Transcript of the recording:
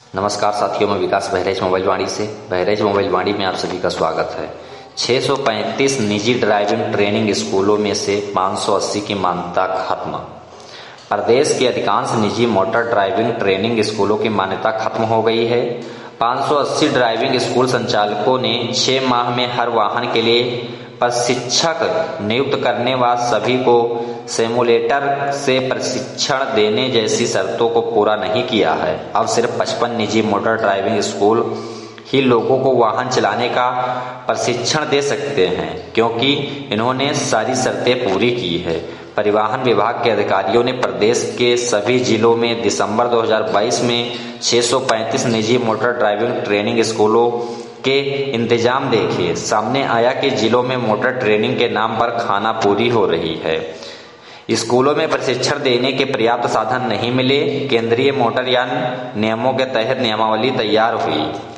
नमस्कार साथियों, मैं विकास बहराइच मोबाइल वाणी से। बहराइच मोबाइल वाणी में आप सभी का स्वागत है। 635 निजी ड्राइविंग ट्रेनिंग स्कूलों में से 580 की मान्यता खत्म। प्रदेश के अधिकांश निजी मोटर ड्राइविंग ट्रेनिंग स्कूलों की मान्यता खत्म हो गई है। 580 ड्राइविंग स्कूल संचालकों ने 6 माह में हर वाहन के लिए प्रशिक्षक नियुक्त करने व सभी को सिमुलेटर से प्रशिक्षण देने जैसी शर्तों को पूरा नहीं किया है। अब सिर्फ 55 निजी मोटर ड्राइविंग स्कूल ही लोगों को वाहन चलाने का प्रशिक्षण दे सकते हैं, क्योंकि इन्होंने सारी शर्तें पूरी की है। परिवहन विभाग के अधिकारियों ने प्रदेश के सभी जिलों में दिसंबर 2022 में 635 निजी मोटर ड्राइविंग ट्रेनिंग स्कूलों के इंतजाम देखे। सामने आया कि जिलों में मोटर ट्रेनिंग के नाम पर खानापूरी हो रही है। स्कूलों में प्रशिक्षण देने के पर्याप्त साधन नहीं मिले। केंद्रीय मोटरयान नियमों के तहत नियमावली तैयार हुई।